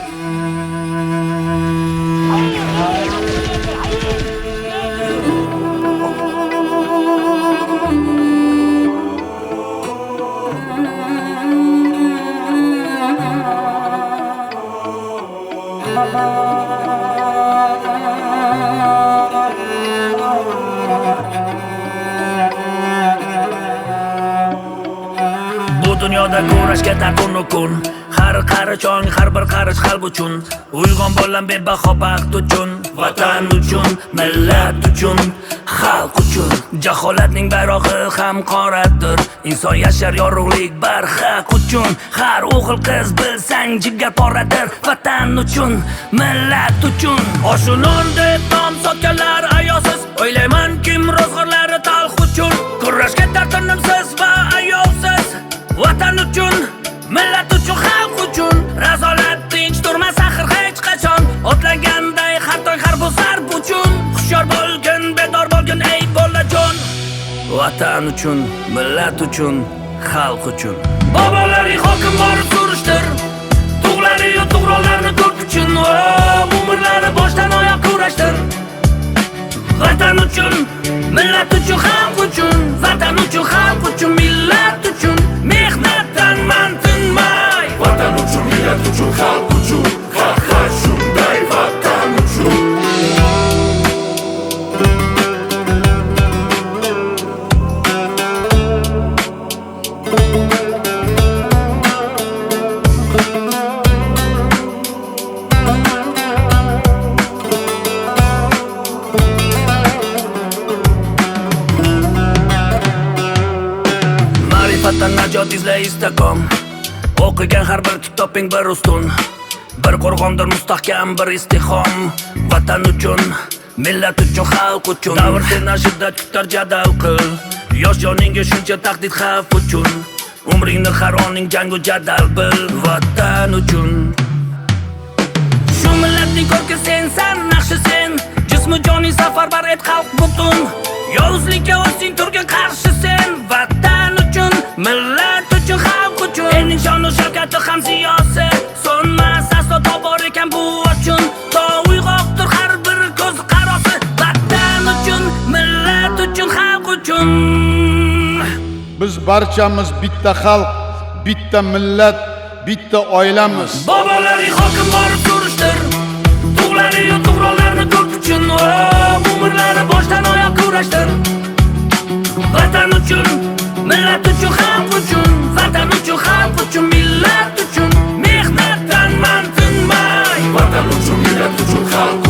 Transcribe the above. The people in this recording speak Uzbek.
Dunyoda kurashga taqun kun. Har qarichong, har bir qarish qalb uchun. Uyg'on bolam bebaho baxt uchun, vatan uchun, millat uchun, xalq uchun. Jaholatning bayrog'i ham qoradir. Inson yashar yorug'lik barhaq uchun. Har o'g'il qiz bilsang jigar poradir. Vatan uchun, millat uchun. Oshunon deb nom sotganlar ayosiz. O'ylayman kim ro'zg'orlari talx uchun. Kurashga tartinimsiz va ayovsiz. Vatan uchun, millat uchun, xalq uchun. Razolat tinch turmas axir hech qachon. Otlanganday har to'y har bu sarb uchun. Hushyor bo'lgin, bedor bo'lgin ey bolajon. Vatan uchun, millat uchun, xalq uchun. Bobolari hokim borib surishtir. Tug'lari yo tug'ronlarni ko'k uchun. Umrlari boshdan oyoq kurashtir. Vatan uchun, millat uchun, xalq uchun. Vatan uchun, xalq uchun, millat uchun. Mehnatdan man tinmay. Vatan uchun, millat uchun, xalq uchun. Faqat shunday vatan uchun. Ma'rifatdan najot izlay istaqom. O'qigan har bir kitobing bir ustun. Bir qo'rg'ondir mustahkam, bir istihom. Vatan uchun, millat uchun, xalq uchun. Davr seni shiddat kutar jadal qil. Yosh joningga shuncha tahdid xavf uchun. Umringni har oning jangu jadal bil. Vatan uchun. Shu millatning ko'rki sensan, naqshi sen. Jismi joning safarbar et xalq butun. Yovuzlikka o'zing turgan qarshi sen. Vatan uchun, millat uchun, xalq uchun. Elning shonu shavkati ham ziyosi. So'nmas aslo tobor ekan bu uchun. To uyg'oqdir har bir ko'z qarosi. Vatan uchun, millat uchun, xalq uchun. Biz barchamiz bitta xalq, bitta millat, bitta oilamiz. Bobolari hokim borib surishtir. Tug'lari yo tug'ronlarni ko'k uchun. Umrlari boshdan oyoq kurashtir. Vatan uchun, millat uchun, xalq uchun. Vatan uchun, xalq uchun, millat uchun. Mehnatdan man tinmay. Vatan uchun, millat uchun, xalq